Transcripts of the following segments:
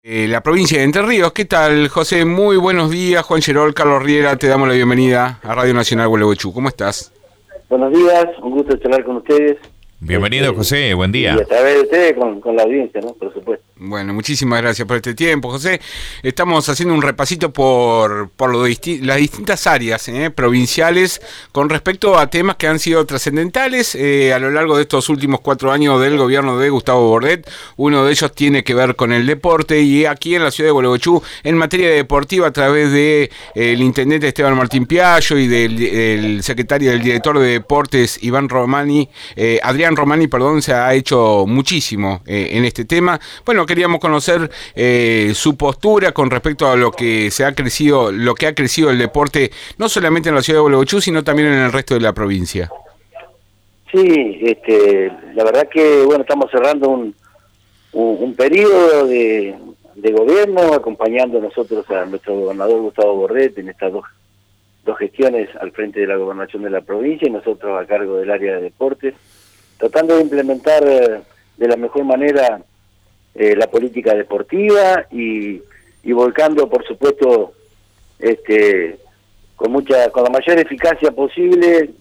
La provincia de Entre Ríos. ¿Qué tal, José? Muy buenos días. Juan Gerol, Carlos Riera, te damos la bienvenida a Radio Nacional Gualeguaychú. ¿Cómo estás? Buenos días, un gusto charlar con ustedes. Bienvenido, José, buen día. Y a través de ustedes con la audiencia, ¿no? Por supuesto. Bueno, muchísimas gracias por este tiempo, José. Estamos haciendo un repasito por las distintas áreas provinciales con respecto a temas que han sido trascendentales a lo largo de estos últimos 4 años del gobierno de Gustavo Bordet. Uno de ellos tiene que ver con el deporte, y aquí en la ciudad de Gualeguaychú, en materia deportiva, a través de el intendente Esteban Martín Piaggio y del secretario del director de deportes Adrián Romani, se ha hecho muchísimo en este tema. Bueno, queríamos conocer su postura con respecto a lo que ha crecido el deporte, no solamente en la ciudad de Gualeguaychú, sino también en el resto de la provincia. Sí, la verdad que bueno, estamos cerrando un periodo de gobierno, acompañando nosotros a nuestro gobernador Gustavo Bordet en estas dos gestiones al frente de la gobernación de la provincia, y nosotros a cargo del área de deportes, tratando de implementar de la mejor manera la política deportiva y volcando, por supuesto, con la mayor eficacia posible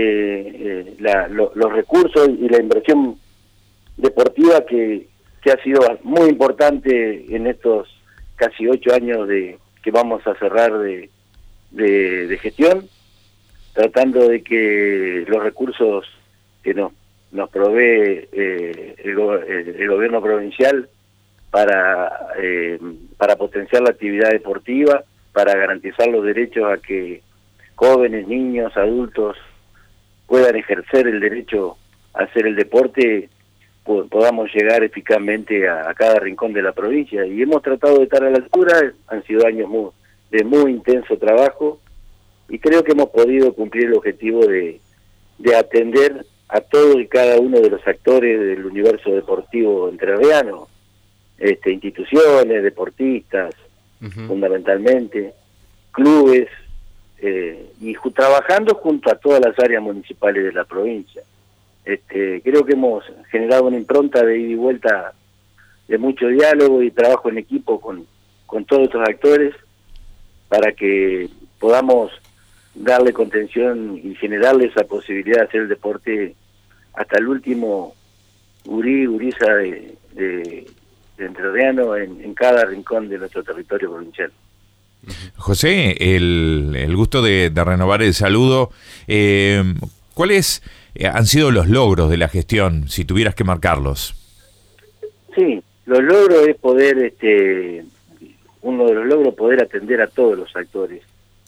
los recursos y la inversión deportiva que ha sido muy importante en estos casi 8 años que vamos a cerrar de gestión, tratando de que los recursos que nos provee el gobierno provincial para potenciar la actividad deportiva, para garantizar los derechos a que jóvenes, niños, adultos puedan ejercer el derecho a hacer el deporte, podamos llegar eficazmente a cada rincón de la provincia. Y hemos tratado de estar a la altura. Han sido años de muy intenso trabajo, y creo que hemos podido cumplir el objetivo de atender a todos y cada uno de los actores del universo deportivo entrerriano, instituciones, deportistas, fundamentalmente, clubes, y trabajando junto a todas las áreas municipales de la provincia. Creo que hemos generado una impronta de ida y vuelta, de mucho diálogo y trabajo en equipo con todos estos actores, para que podamos darle contención y generarle esa posibilidad de hacer el deporte hasta el último gurisa de entrerriano en cada rincón de nuestro territorio provincial. José, el gusto de renovar el saludo. ¿Cuáles han sido los logros de la gestión, si tuvieras que marcarlos? Sí, los logros es poder, uno de los logros, poder atender a todos los actores.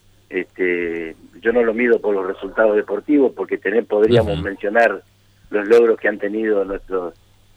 Yo no lo mido por los resultados deportivos, porque podríamos mencionar los logros que han tenido nuestros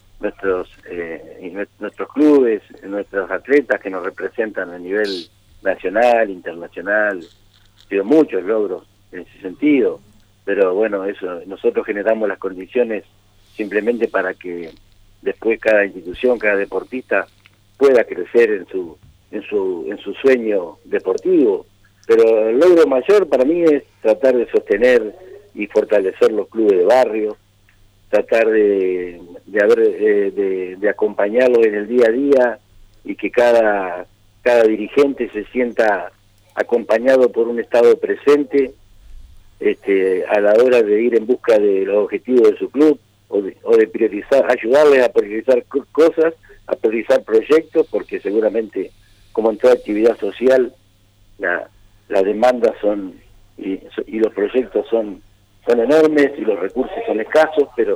clubes, nuestros atletas que nos representan a nivel nacional, internacional. Han sido muchos logros en ese sentido, pero bueno, eso, nosotros generamos las condiciones simplemente para que después cada institución, cada deportista pueda crecer en su sueño deportivo. Pero el logro mayor para mí es tratar de sostener y fortalecer los clubes de barrio, tratar de acompañarlos en el día a día, y que cada dirigente se sienta acompañado por un Estado presente a la hora de ir en busca de los objetivos de su club, o de priorizar, ayudarles a priorizar cosas, a priorizar proyectos, porque seguramente, como en toda actividad social, las demandas y los proyectos son enormes y los recursos son escasos, pero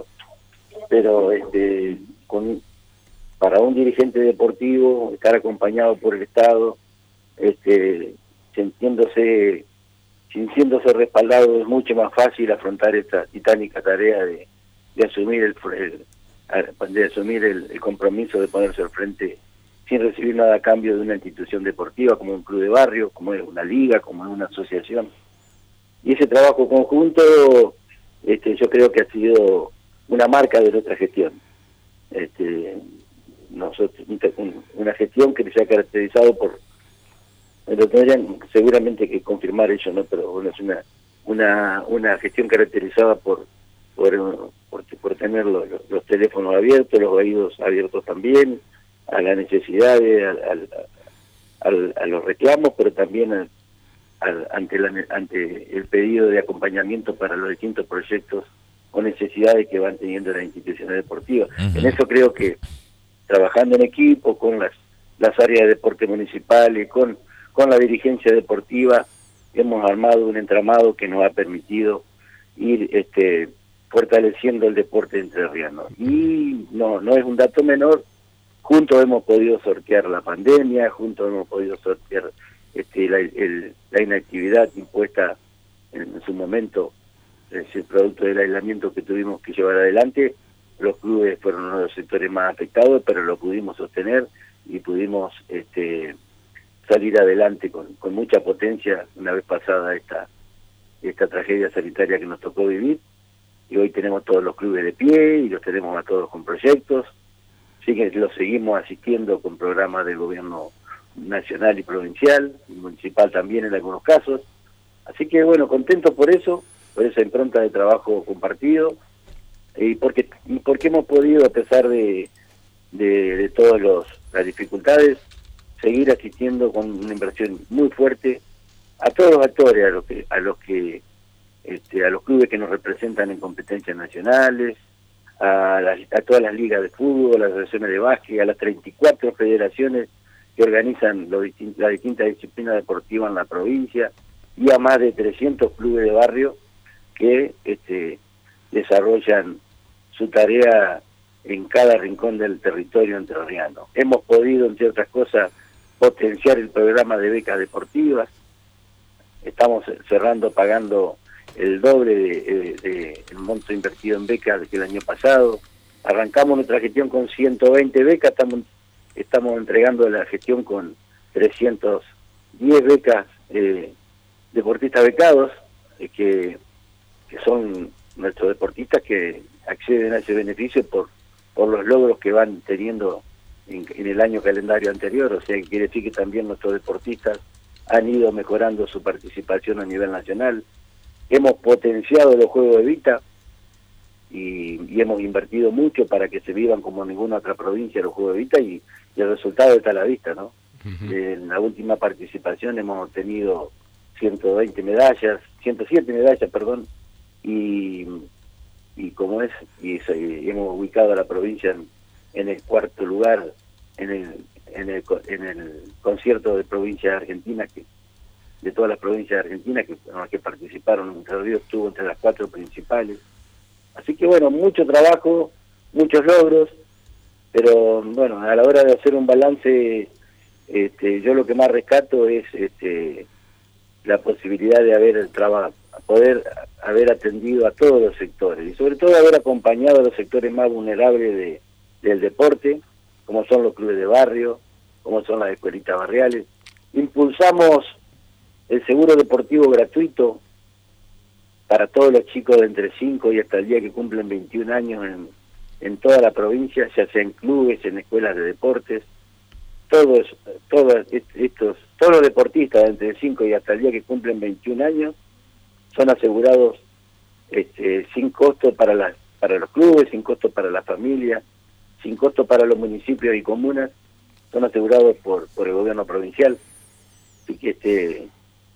para un dirigente deportivo estar acompañado por el Estado, sintiéndose respaldado, es mucho más fácil afrontar esta titánica tarea de asumir el compromiso de ponerse al frente sin recibir nada a cambio de una institución deportiva como un club de barrio, como es una liga, como es una asociación. Y ese trabajo conjunto, yo creo que ha sido una marca de nuestra gestión. Una gestión que se ha caracterizado lo tendrían seguramente que confirmar ellos, ¿no? Pero bueno, es una gestión caracterizada por tener los teléfonos abiertos, los oídos abiertos también, a las necesidades, a los reclamos, pero también ante el pedido de acompañamiento para los distintos proyectos o necesidades que van teniendo las instituciones deportivas. En eso creo que trabajando en equipo con las áreas de deporte municipales, con la dirigencia deportiva, hemos armado un entramado que nos ha permitido ir fortaleciendo el deporte entrerriano. Y no es un dato menor, juntos hemos podido sortear la pandemia, juntos hemos podido sortear la inactividad impuesta en su momento, es el producto del aislamiento que tuvimos que llevar adelante. Los clubes fueron uno de los sectores más afectados, pero lo pudimos sostener y pudimos salir adelante con mucha potencia una vez pasada esta tragedia sanitaria que nos tocó vivir. Y hoy tenemos todos los clubes de pie y los tenemos a todos con proyectos. Sí que los seguimos asistiendo con programas del gobierno nacional y provincial, y municipal también en algunos casos. Así que bueno, contento por esa impronta de trabajo compartido, y porque hemos podido, a pesar de todas las dificultades, seguir asistiendo con una inversión muy fuerte a todos los actores, a los clubes que nos representan en competencias nacionales, a todas las ligas de fútbol, a las asociaciones de básquet, a las 34 federaciones que organizan las distintas disciplinas deportivas en la provincia, y a más de 300 clubes de barrio que desarrollan su tarea en cada rincón del territorio entrerriano. Hemos podido, entre otras cosas, potenciar el programa de becas deportivas. Estamos pagando el doble de el monto invertido en becas que el año pasado. Arrancamos nuestra gestión con 120 becas, estamos entregando la gestión con 310 becas deportistas becados, que son nuestros deportistas que acceden a ese beneficio por los logros que van teniendo en el año calendario anterior. O sea, que quiere decir que también nuestros deportistas han ido mejorando su participación a nivel nacional. Hemos potenciado los Juegos de Vita y hemos invertido mucho para que se vivan como ninguna otra provincia los Juegos de Vita, y el resultado está a la vista, ¿no? En la última participación hemos obtenido 107 medallas, y como hemos ubicado a la provincia en el cuarto lugar en el concierto de provincias argentinas, de todas las provincias argentinas en las que participaron. Entre Ríos estuvo entre las 4 principales. Así que bueno, mucho trabajo, muchos logros, pero bueno, a la hora de hacer un balance, yo lo que más rescato es la posibilidad de poder haber atendido a todos los sectores, y sobre todo haber acompañado a los sectores más vulnerables del deporte, como son los clubes de barrio, como son las escuelitas barriales. Impulsamos el seguro deportivo gratuito para todos los chicos de entre 5 y hasta el día que cumplen 21 años en toda la provincia, ya sea en clubes, en escuelas de deportes. Todos los deportistas de entre 5 y hasta el día que cumplen 21 años son asegurados sin costo para los clubes, sin costo para la familia, sin costo para los municipios y comunas. Son asegurados por el gobierno provincial. Así que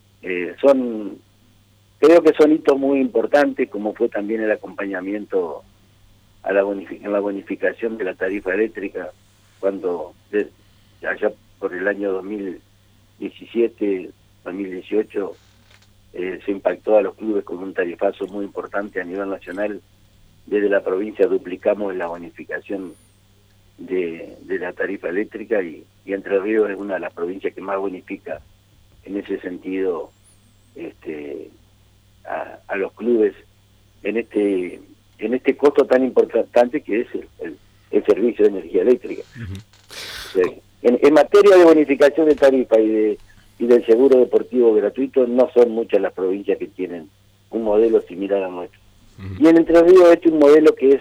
creo que son hitos muy importantes, como fue también el acompañamiento en la bonificación de la tarifa eléctrica, cuando allá por el año 2017, 2018, se impactó a los clubes con un tarifazo muy importante a nivel nacional. Desde la provincia duplicamos la bonificación de la tarifa eléctrica, y Entre Ríos es una de las provincias que más bonifica en ese sentido a los clubes en este costo tan importante que es el servicio de energía eléctrica. En materia de bonificación de tarifa y del seguro deportivo gratuito, no son muchas las provincias que tienen un modelo similar a nuestro. Y en Entre Ríos un modelo que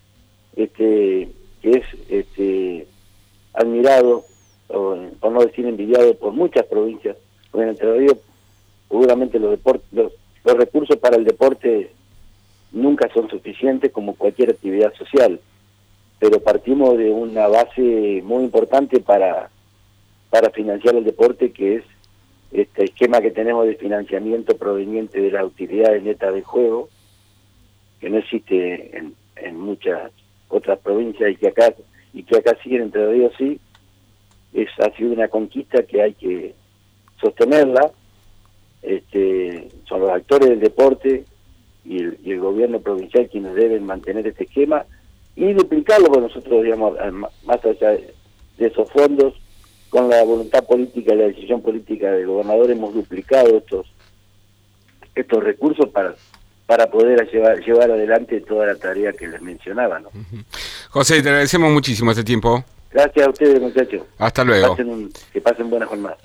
es admirado, por no decir envidiado, por muchas provincias. Porque en Entre Ríos seguramente los recursos para el deporte nunca son suficientes, como cualquier actividad social. pero partimos de una base muy importante para financiar el deporte, que es este esquema que tenemos de financiamiento proveniente de las utilidades netas del juego, que no existe en muchas otras provincias y que acá sí, en Entre Ríos sí. Ha sido una conquista que hay que sostenerla. Son los actores del deporte y el gobierno provincial quienes deben mantener este esquema y duplicarlo, porque nosotros, digamos, más allá de esos fondos, con la voluntad política y la decisión política del gobernador, hemos duplicado estos recursos para poder llevar adelante toda la tarea que les mencionaba, ¿no? José, te agradecemos muchísimo este tiempo. Gracias a ustedes, muchachos. Hasta luego. Que pasen buena jornada.